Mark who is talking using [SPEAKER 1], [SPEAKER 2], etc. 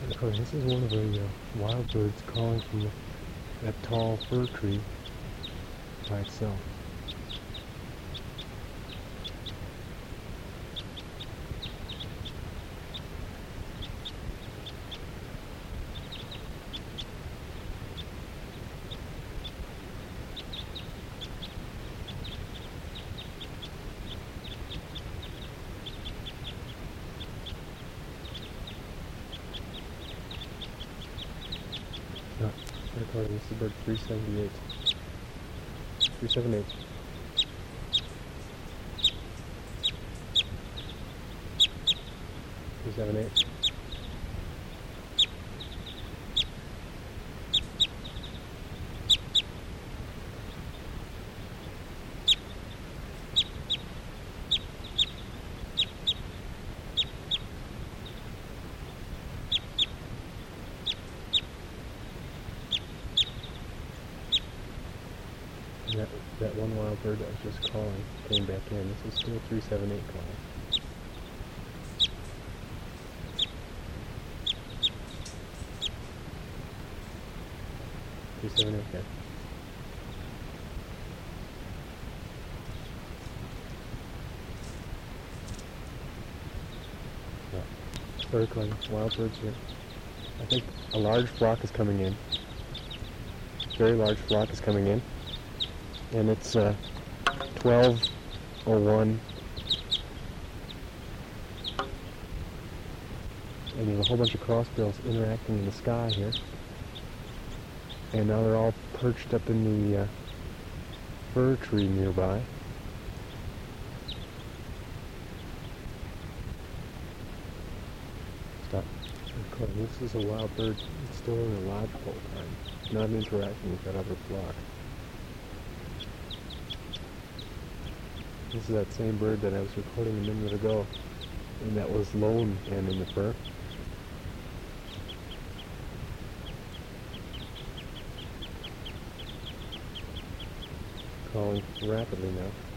[SPEAKER 1] Okay, this is one of the wild birds calling from that tall fir tree by itself. Recording, this is bird 378. 378. That one wild bird that was just calling came back in. This is still 378 calling. Okay. Circling, wild birds here. I think a large flock is coming in. Very large flock is coming in. And it's 12:01. And you have a whole bunch of crossbills interacting in the sky here. And now they're all perched up in the fir tree nearby. Stop. This is a wild bird. It's still in a lodgepole time, not interacting with that other flock. This is that same bird that I was recording a minute ago, and that was lone and in the fir. Calling rapidly now.